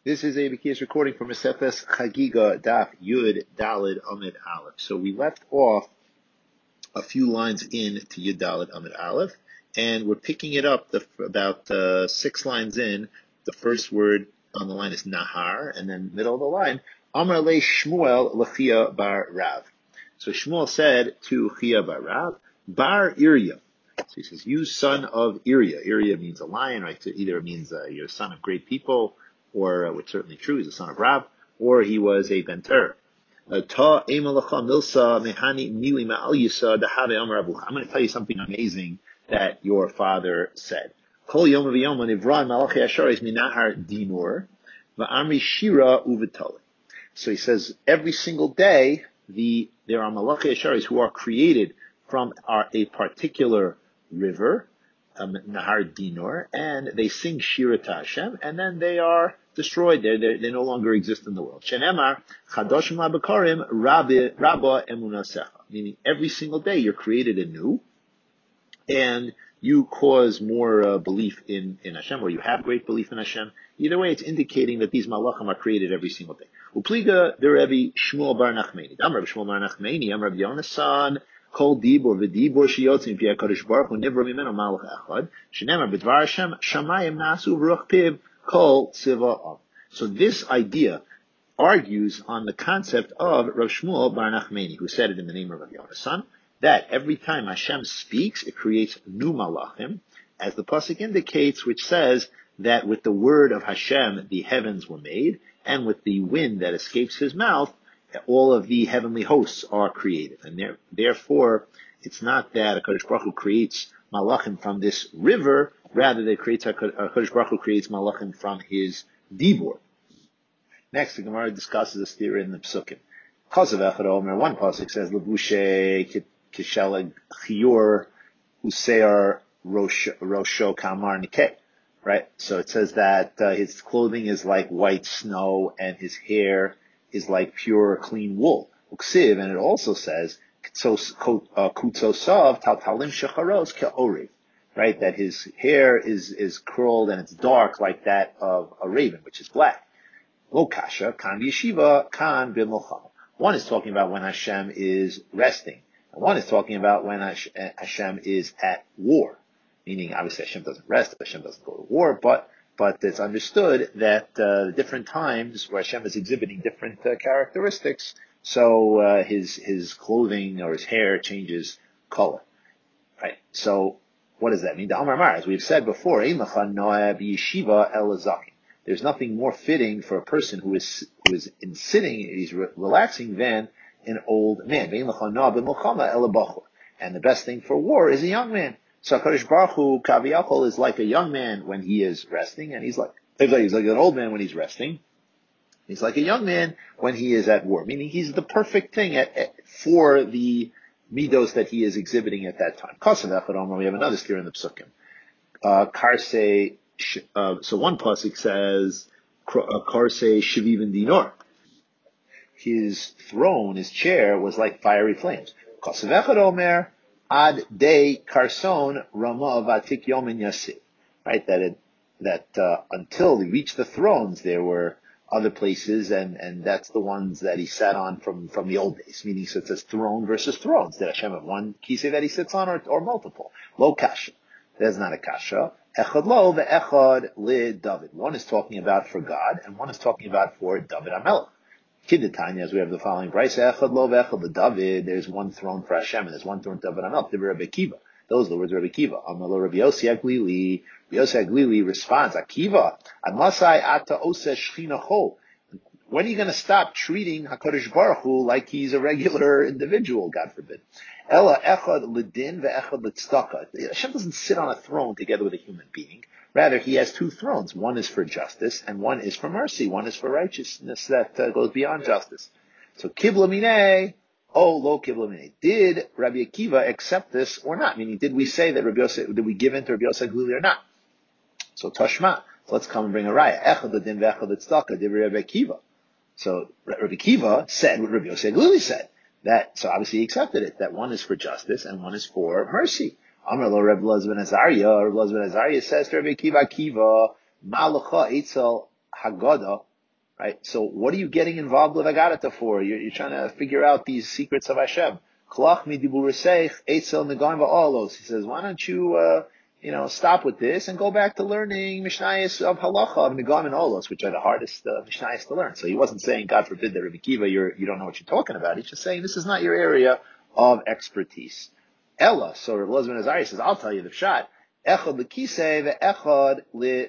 This is a Bikiyas recording from Mesefes Chagiga Daf Yud Dalid Amid Aleph. So we left off a few lines in to Yud Dalid Amid Aleph, and we're picking it up about 6 lines in. The first word on the line is Nahar, and then middle of the line, Amar le Shmuel l'Chia bar Rav. So Shmuel said to Chia bar Rav, Bar Irya. So he says, you son of Irya. Irya means a lion, right? So either it means you're a son of great people, or which is certainly true, he's a son of Rab, or he was a Benter. Ta emalacha milsa mehani mili ma'al yisa dahave amar avucha. I'm going to tell you something amazing that your father said. Kol yom v'yom nivra malachi asharis minahar dinur va'amri shira uvetali. So he says every single day there are malachi asharis who are created from a particular river, Nahar Dinor, and they sing Shira to Hashem, and then they are destroyed. They no longer exist in the world. Shenemar Chadoshim Labakarim Rabba Emunasecha, meaning every single day you're created anew, and you cause more belief in Hashem, or you have great belief in Hashem. Either way, it's indicating that these malachim are created every single day. Upliga the Rebbe Shmuel bar Nachmani. Am Rebbe Shmuel bar Nachmani. Am Rebbe Yonasan. Kol dibor v'dibor sheyotzi mpi HaKadosh Baruch Hu nivra mimeno malach echad. Shenemar b'dvar Hashem shamayim nasu v'ruch piv kol tziva av. So this idea argues on the concept of Rav Shmuel bar Nachmani, who said it in the name of Rav Yonasan, that every time Hashem speaks, it creates new malachim, as the pasuk indicates, which says that with the word of Hashem, the heavens were made, and with the wind that escapes his mouth, all of the heavenly hosts are created. And therefore, it's not that HaKadosh Baruch Hu creates malachim from this river, rather HaKadosh Baruch Hu creates malachim from his dibor. Next, the Gemara discusses this theory in the Psukim. One pasuk says, Lebushe kishelag chiyur usear rosho kamar nikeh. Right? So it says that his clothing is like white snow and his hair is like pure, clean wool. Uksiv, and it also says, kutzosav taltalim shecharos ke'oriv. Right? That his hair is curled and it's dark like that of a raven, which is black. Lo kasha, kan yeshiva, kan b'milchama. One is talking about when Hashem is resting, and one is talking about when Hashem is at war. Meaning, obviously, Hashem doesn't rest, Hashem doesn't go to war, but it's understood that different times where Hashem is exhibiting different characteristics, so his clothing or his hair changes color. Right? So, what does that mean? The Amar Mar, as we've said before, there's nothing more fitting for a person who is in sitting, he's relaxing, than an old man. And the best thing for war is a young man. So HaKadosh Baruch Hu, Kaviyachol, is like a young man when he is resting, and he's like an old man when he's resting. He's like a young man when he is at war, meaning he's the perfect thing for the midos that he is exhibiting at that time. We have another story in the Psukim. So one pasuk says, Karsei Shivivin Dinor. His throne, his chair, was like fiery flames. Kosevechad Omer, Ad de Karson Rama Vatik Yomin Yasi. Right? That until he reached the thrones, there were other places, and that's the ones that he sat on from the old days. Meaning, so it says throne versus thrones. Did Hashem have one kisei that he sits on, or multiple? Lo kasha. There's not a kasha. Echad lo ve'echad li David. One is talking about for God, and one is talking about for David HaMelech. Kidditanya, as we have the following brayso, Echad lo ve'echad li David. There's one throne for Hashem, and there's one throne for David HaMelech. Divrei Rabbi Akiva. Those are the words of Rabbi Akiva. Amalo Rabbi Yossi Aglili. Rabbi Yossi Aglili responds, Akiva, Admasai ata ose shchinacho. When are you going to stop treating HaKadosh Baruch Hu like he's a regular individual, God forbid? Ella echad l'din ve'echad l'tzedakah. Hashem doesn't sit on a throne together with a human being. Rather, he has two thrones. One is for justice, and one is for mercy. One is for righteousness that goes beyond justice. So, kibla minei, oh, lo kibla minei. Did Rabbi Akiva accept this or not? Meaning, did we say that did we give in to Rabbi Yossi Glili or not? So, Tashma. So let's come and bring a raya. Echad l'din ve'echad l'tzedakah. Did Rabbi Akiva? So Rabbi Akiva said what Rabbi Yossi Glili said. So obviously he accepted it, that one is for justice and one is for mercy. Amar lo Rabbi Elazar ben Azariah. Rabbi Elazar ben Azariah says to Rabbi Akiva, Malacha Eitzel Haggadah right? So what are you getting involved with Agarata for? You're trying to figure out these secrets of Hashem. Klach mi dibur reseich, eitzel negan va'olos. He says, why don't you, stop with this and go back to learning Mishnayos of Halacha of Negam and Olos, which are the hardest Mishnayos to learn. So he wasn't saying, God forbid, that Rabbi Kiva, you don't know what you're talking about. He's just saying this is not your area of expertise. Ella, so Rav Elazar ben Azariah says, I'll tell you the shot. Echad l'kisei ve'echad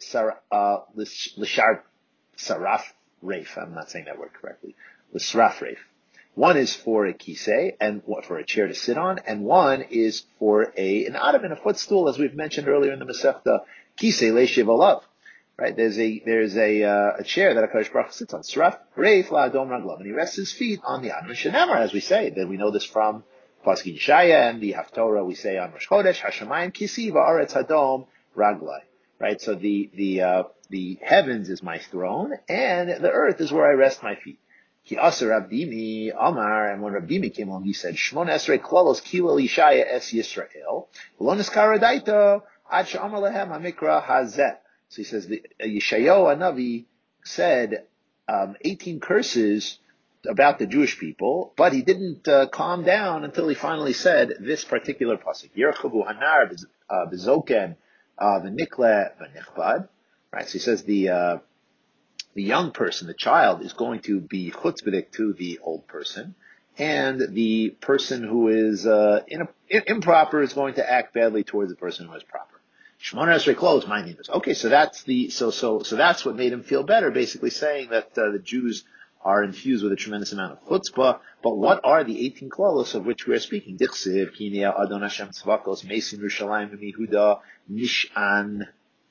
l'shar saraf reif. I'm not saying that word correctly. L'sraf reif. One is for a kisei and for a chair to sit on, and one is for an ottoman, a footstool, as we've mentioned earlier in the Masechta. Kisei leishiv alav. Right? There's a chair that HaKadosh Baruch Hu sits on. Sraf reif la'adom raglav, and he rests his feet on the ottoman. Shenamar, as we say, that we know this from Pasuk Yeshaya and the Haftorah. We say on Rosh Chodesh, Hashemayim kisi va'aretz hadom raglai. Right? So the heavens is my throne, and the earth is where I rest my feet. Ki aser Rabdimi Amar, and when Rabdimi came along, he said, Shmon Esrei Klolos Kilo Yishaya Es Yisrael, Lo Niskara Daito Ad She'amar Lehem HaMikra Hazeh. So he says, the Yeshayahu Hanavi said 18 curses about the Jewish people, but he didn't calm down until he finally said this particular pasuk: Yerchavu Hanar B'Zoken V'Nikle V'Nichbad. Right. So he says the young person, the child, is going to be chutzpahdik to the old person, and the person who is improper is going to act badly towards the person who is proper. Shmona Esrei Klos, my name is. Okay, so that's so that's what made him feel better, basically saying that the Jews are infused with a tremendous amount of chutzpah. But what are the 18 klalos of which we are speaking? Dichsiv, Kinei Adon Hashem Tzvakos, Mesin Yerushalayim Mihuda, Mishan,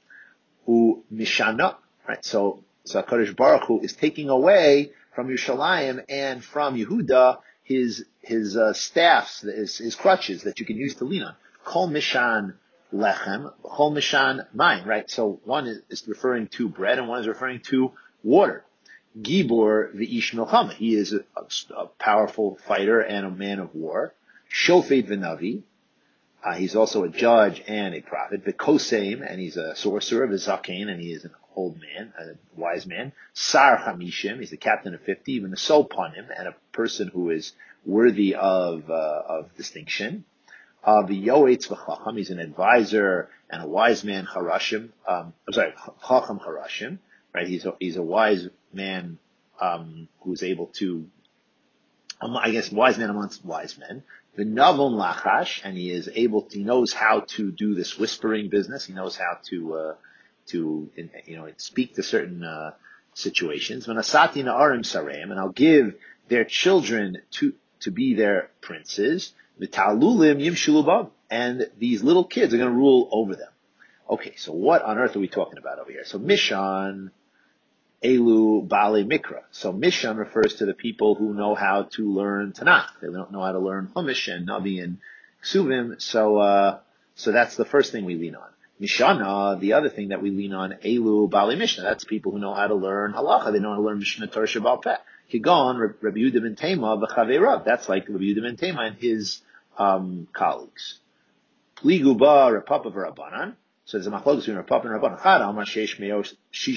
Hu Mishana. Right, so HaKadosh Baruch Hu is taking away from Yerushalayim and from Yehuda his staffs, his crutches that you can use to lean on. Kol Mishan Lechem, Kol Mishan Mayim. Right, so one is referring to bread and one is referring to water. Gibor v'ish milchama. He is a powerful fighter and a man of war. Shofet v'navi. He's also a judge and a prophet. V'koseim, and he's a sorcerer. V'zakein, and he is an old man, a wise man. Sar chamishim, he's the captain of 50. Even a sopanim, and a person who is worthy of distinction. V'yoetz v'chacham, he's an advisor and a wise man. Chacham harashim. Right, he's a wise man who's able to, wise man amongst wise men. The Navon Lachash, and he knows how to do this whispering business. He knows how to speak to certain situations. V'nasati na'arim sareim, and I'll give their children to be their princes. V'ta'alulim yimshulu, and these little kids are going to rule over them. Okay, so what on earth are we talking about over here? So Mishan Elu Bali Mikra. So Mishan refers to the people who know how to learn Tanakh. They don't know how to learn Chumash and Navi and Ksuvim. So that's the first thing we lean on. Mishana, the other thing that we lean on, Elu Bali Mishnah. That's people who know how to learn Halacha. They know how to learn Mishnah Torah Shabbat Peh. Kigon, Rabbi Yehuda ben Tema v'Chavei. That's like Rabbi Yehuda ben Tema and his colleagues. Pligu ba Rapapa v'Rabbanan. So there's a machlokes between Rav Papa and Rabbanan. Chad Amar sheish meos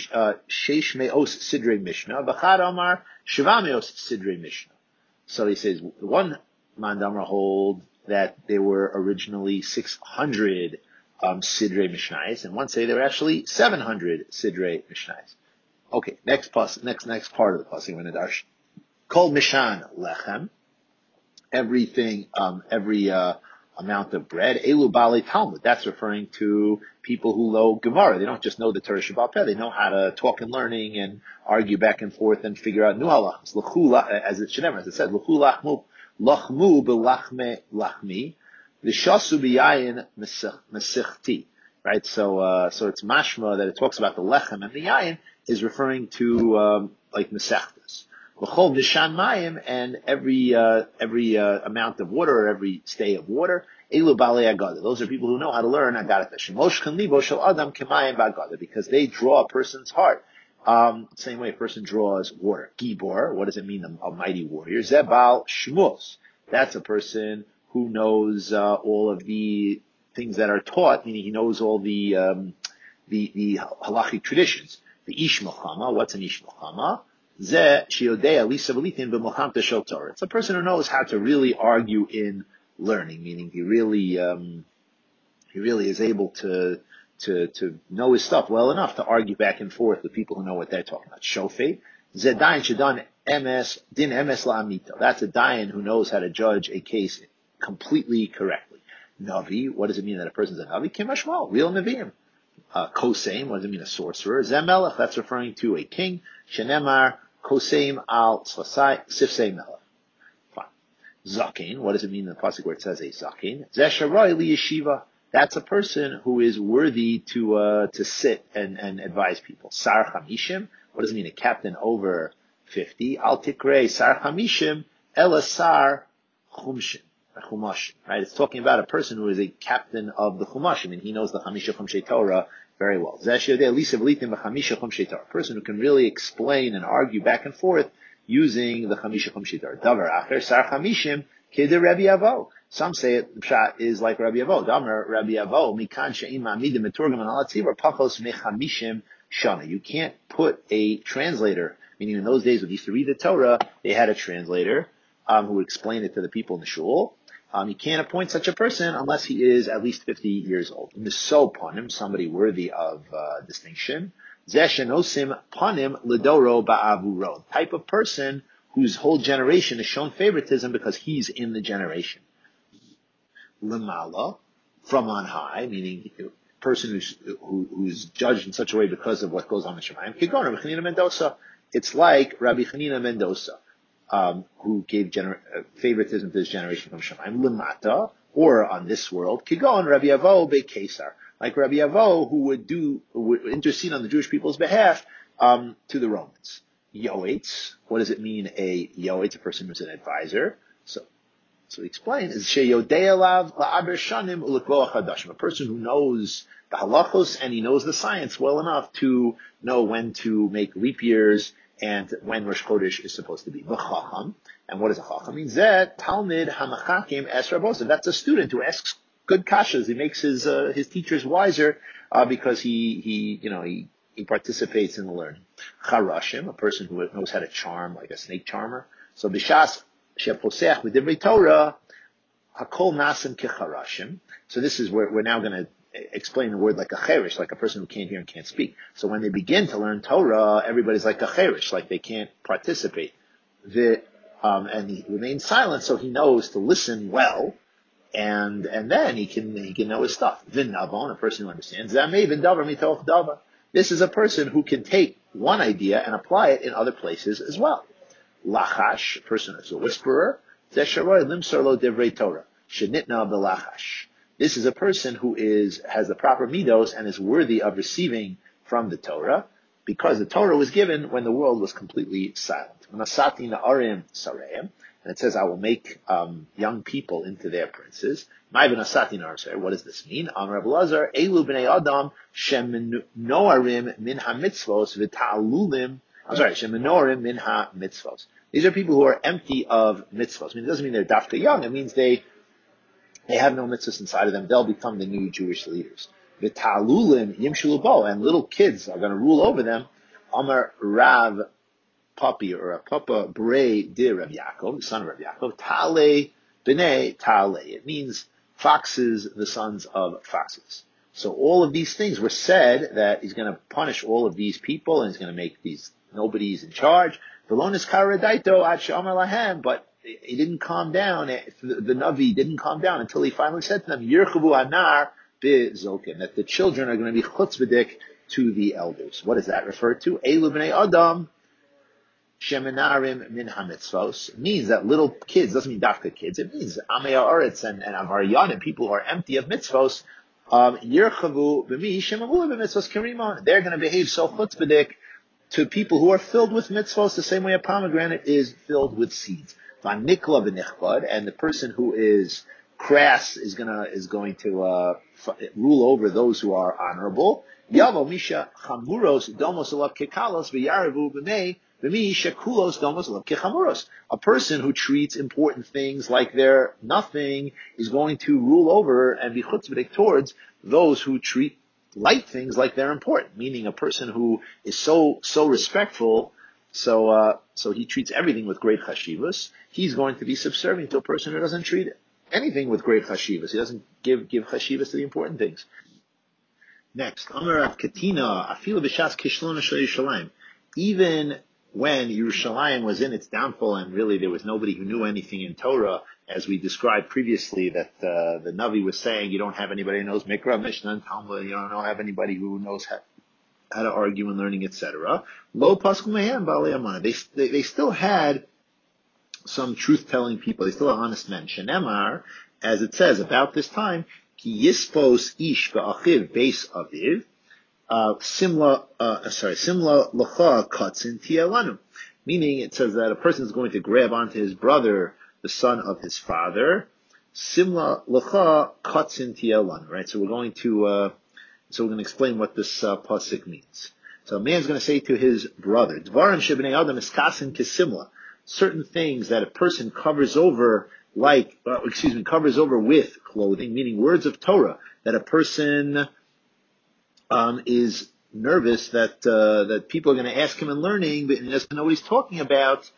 sidrei Mishnah, v'chad Amar shiva meos sidrei Mishnah. So he says one mandamar hold that there were originally 600 sidrei Mishnayos, and one say there were actually 700 sidrei Mishnayos. Okay, next part of the pasuk in the Darsh. Kol mishan lechem, everything, every amount of bread. Elu Bali Talmud. That's referring to people who know Gemara. They don't just know the Torah Shabbat Peh. They know how to talk and learning and argue back and forth and figure out new halachas. As it should never, as it said, L'chu lachmu b'lachme lachmi, v'shasu b'yayin mesichti. Right? So it's mashma that it talks about the lechem, and the yayin is referring to, like mesechtas. L'chol nishan mayim, and every amount of water, or every stay of water. Elu balei agada. Those are people who know how to learn agadat. Shemosh kan libo shel adam kemayim b'agada, because they draw a person's heart. Same way a person draws water. Gibor, what does it mean? A mighty warrior. Zebal shmuz. That's a person who knows all of the things that are taught, meaning he knows all the halachic traditions. The ish milchama. What's an ish milchama? It's a person who knows how to really argue in learning, meaning he really is able to know his stuff well enough to argue back and forth with people who know what they're talking about. Shofet, Zedayin Shadan MS Din MS La'amito. That's a dayan who knows how to judge a case completely correctly. Navi, what does it mean that a person's a Navi? Kimashmal, real Naviim. Koseim, what does it mean a sorcerer? Zemelech, that's referring to a king. Shenemar, Koseim al Sifsei Melech. Zakin, what does it mean in the pasuk where it says a zakin? Zesharai li yeshiva. That's a person who is worthy to sit and advise people. Sar chamishim, what does it mean? A captain over 50. Al tikrei sar chamishim elasar chumshim. Chumashim, right? It's talking about a person who is a captain of the chumashim, and he knows the chamisha chumshei Torah very well. Zesharai li sevlitim b'chamisha chumshei Torah. A person who can really explain and argue back and forth using the Chamisha Chumshei Torah. Davar Acher Sar Chamishim Keder Rabbi Avo. Some say it, the pshat is like Rabbi Avo. Davar Rabbi Avo Mikan She'im Amidim Meturgam and Alatzivor Pachos Mechamishim Shana. You can't put a translator, meaning in those days when they used to read the Torah, they had a translator who would explain it to the people in the shul. You can't appoint such a person unless he is at least 50 years old. Miso Panim, somebody worthy of distinction. Zeshenosim Panim Lidoro Ba'avuro. Type of person whose whole generation is shown favoritism because he's in the generation. Limala, from on high, meaning a person who's judged in such a way because of what goes on in Shemayim. Kigon Rabbi Chanina Mendoza. It's like Rabbi Chanina Mendoza, who gave favoritism to his generation from Shemayim. Limata, or on this world, Kigon Rabbi Avo Be Kesar. Like Rabbi Avo, who would intercede on the Jewish people's behalf, to the Romans. Yoetz, what does it mean, a Yoetz, a person who's an advisor? So he explains, is Sheyodei la'aber shanim u'lekvoach hadashim, a person who knows the halachos and he knows the science well enough to know when to make leap years and when Rosh Chodesh is supposed to be. V'chacham, and what does a chacham mean? Zeh talmid hamachakim es rabosav. That's a student who asks good kashas. He makes his teachers wiser, because he participates in the learning. Charashim, a person who knows how to charm, like a snake charmer. So b'shas sheposech v'divrei Torah, hakol nasim kecharashim. So this is where we're now going to explain the word like a cherish, like a person who can't hear and can't speak. So when they begin to learn Torah, everybody's like a cherish, like they can't participate. And he remains silent, so he knows to listen well, and then he can know his stuff. V'navon, a person who understands. Zamei v'davar mitoch davar. This is a person who can take one idea and apply it in other places as well. Lachash, a person who's a whisperer. Zesharoy limsar lo divrei Torah. Shenitna b'lachash. This is a person who has the proper midos and is worthy of receiving from the Torah, because the Torah was given when the world was completely silent. Nasati na'arim sareim, and it says, I will make young people into their princes. What does this mean? Amar Rabbi Lazar, Elu b'nei Adam shemenoarim min ha-mitzvos v'ta'alulim. Shemenoarim min ha-mitzvos. These are people who are empty of mitzvos. I mean, it doesn't mean they're dafka young. It means they have no mitzvahs inside of them. They'll become the new Jewish leaders. V'ta'alulim yimshulu bo, and little kids are going to rule over them. Amar Rav Papi, or a Papa Bray de Rav Yaakov, the son of Rav Yaakov, Tale b'nei Tale. It means foxes, the sons of foxes. So all of these things were said that he's going to punish all of these people and he's going to make these nobodies in charge. Velonis karadaito ad she'amar lahem, but he didn't calm down. The Navi didn't calm down until he finally said to them, Yirchavu anar bezokim, that the children are going to be chutzpahdik to the elders. What does that refer to? Elu b'nei Adam shemenarim min ha-mitzvos. It means that little kids, doesn't mean dafka kids, it means amei ha'aretz and avaryanim, people who are empty of mitzvos, yirchavu b'mi shemamu b'mitzvos karimon. They're going to behave so chutzpahdik to people who are filled with mitzvos the same way a pomegranate is filled with seeds. V'nikla v'nichbad, and the person who is crass is going to rule over those who are honorable. Yavo misha chamuros domos alav kekalos v'yaravu b'mei b'mi shekulos domos alav kechamuros. A person who treats important things like they're nothing is going to rule over and be chutzpahdik towards those who treat light things like they're important. Meaning, a person who is so respectful So he treats everything with great chashivas. He's going to be subservient to a person who doesn't treat anything with great chashivas. He doesn't give chashivas to the important things. Next, Amar Rav Katina, Afilu b'shas kishlona shel Yerushalayim. Even when Yerushalayim was in its downfall, and really there was nobody who knew anything in Torah, as we described previously, that the Navi was saying, you don't have anybody who knows Mikra, Mishnah, and Talmud. You don't have anybody who knows how to argue and learning, etc. Lo pasku mehem ba'alei amana. They still had some truth-telling people. They still are honest men. Shenemar, as it says about this time, ki yispos ish ba'achiv beis aviv, simla lacha katzin tielanu. Meaning, it says that a person is going to grab onto his brother, the son of his father. Simla lacha katzin tielanu. Right. So we're going to explain what this pasuk means. So a man's going to say to his brother, Dvarim shebnei adam iskasin kisimla. Certain things that a person covers over covers over with clothing, meaning words of Torah, that a person is nervous that people are going to ask him in learning, but he doesn't know what he's talking about.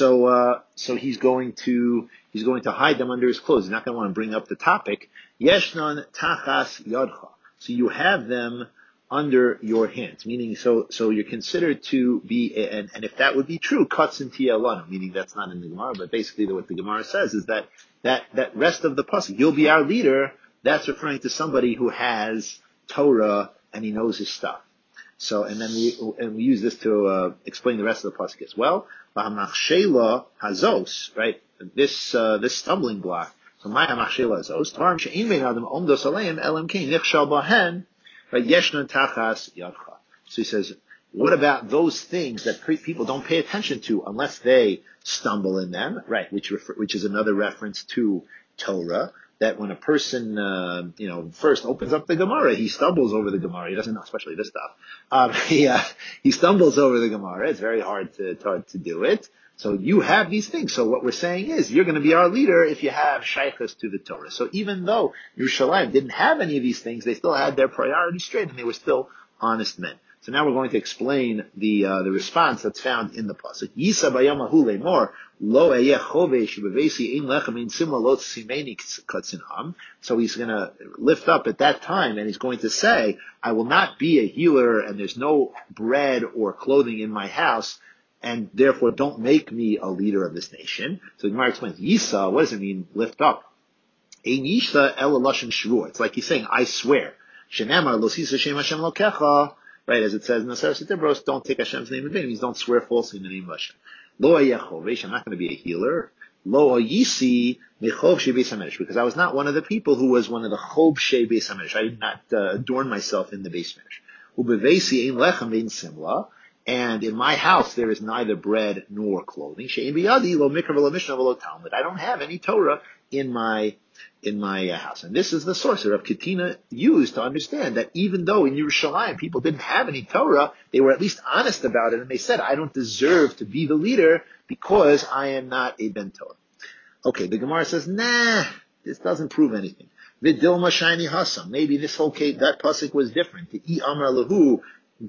So he's going to hide them under his clothes. He's not going to want to bring up the topic. Yeshnan tachas yadcha. So you have them under your hands, meaning so you're considered to be, and if that would be true, katzin tiyelanu, meaning that's not in the Gemara, but basically what the Gemara says is that rest of the pasuk, you'll be our leader, that's referring to somebody who has Torah and he knows his stuff. So, and then we use this to explain the rest of the pasuk as well. V'hamachshela hazos, right? This stumbling block. So my hamachshela hazos, tvarim she'im bein adam omdos aleim elam kein nichshal bahen, right? Yeshnan tachas yadcha. So he says, what about those things that people don't pay attention to unless they stumble in them, right? Which is another reference to Torah. That when a person, first opens up the Gemara, he stumbles over the Gemara. He doesn't know, especially this stuff. He stumbles over the Gemara. It's very hard to do it. So you have these things. So what we're saying is, you're going to be our leader if you have shaykhus to the Torah. So even though Yerushalayim didn't have any of these things, they still had their priorities straight, and they were still honest men. So now we're going to explain the response that's found in the pasuk. Yisa bayamahu lemor lo eyeh chovesh bevesi ein lechem ein simla lo tzimeni katzinham. So he's going to lift up at that time, and he's going to say, I will not be a healer, and there's no bread or clothing in my house, and therefore don't make me a leader of this nation. So the Gemara explains, Yisa, what does it mean, lift up? Ein yisa ela lashon shvua. It's like he's saying, I swear. Shenamar lo sisa shem Hashem lokecha. Right, as it says in the Sefer Tibros, don't take Hashem's name in vain. It means don't swear falsely in the name of Hashem. Lo ayechovesh, I'm not going to be a healer. Lo ayisi mechov shei beis hamedrash, because I was not one of the people who was one of the chov shei beis hamedrash. I did not adorn myself in the beis hamedrash. Ubevesi ein lechem ein simla, and in my house there is neither bread nor clothing. She'ein biyadi lo mikra v'lo mishnah v'lo talmud. I don't have any Torah in my house. And this is the source that Rav Katina used to understand that even though in Yerushalayim people didn't have any Torah, they were at least honest about it, and they said, I don't deserve to be the leader because I am not a Ben Torah. Okay, the Gemara says, nah, this doesn't prove anything. Vidilma shiny hasam. Maybe this whole case, that pasuk was different. The amar lahu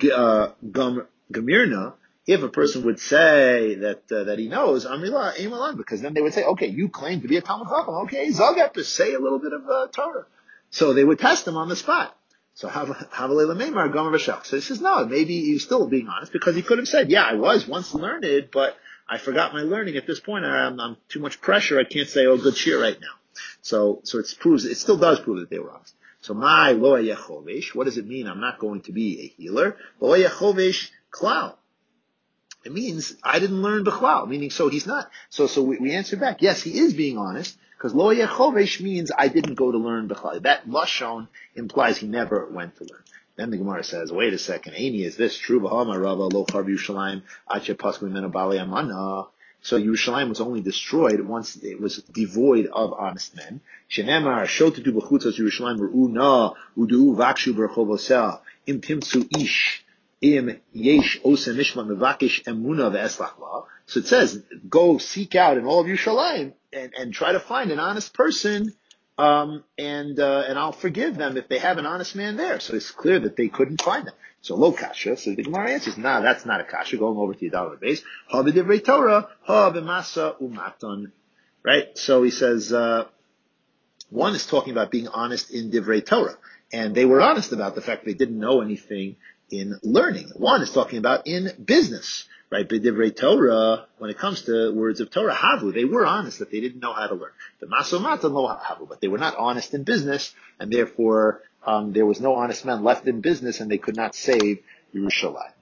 gamirna. If a person would say that he knows Amrila Imalan, because then they would say, okay, you claim to be a Talmud Chacham, okay, Zog to say a little bit of Torah. So they would test him on the spot. So Havalei Meimar Gomer V'Shach. So he says, no, maybe he's still being honest, because he could have said, yeah, I was once learned, but I forgot my learning at this point. I'm too much pressure. I can't say, good cheer right now. So it still does prove that they were honest. So my lo yechovesh, what does it mean? I'm not going to be a healer. Lo yechovesh klal. It means I didn't learn B'chlal, meaning so he's not. So we answer back, yes, he is being honest, because lo yechovesh means I didn't go to learn B'chlal. That lashon implies he never went to learn. Then the Gemara says, wait a second, Amy, is this true? V'hama rava lo charv Yerushalayim ache pasku mimenu balei amana. So Yerushalayim was only destroyed once it was devoid of honest men. Shenemar shotetu b'chutzos Yerushalayim ru'u na udu vakshu b'rechovoseh im timtzu ish. Im yesh osa mishma mevakish emuna ve'eslachla. So it says, go seek out in all of Yerushalayim and try to find an honest person, and I'll forgive them if they have an honest man there. So it's clear that they couldn't find them. So lo kasha. So the Gemara answers, nah, that's not a kasha. Going over to Yudalid base. Ha b'divrei Torah, ha b'masa umaton. Right? So he says, one is talking about being honest in divrei Torah. And they were honest about the fact they didn't know anything in learning. One is talking about in business. Right? B'divrei Torah, when it comes to words of Torah, havu, they were honest that they didn't know how to learn. The masomatan lo havu, but they were not honest in business, and therefore, there was no honest man left in business, and they could not save Yerushalayim.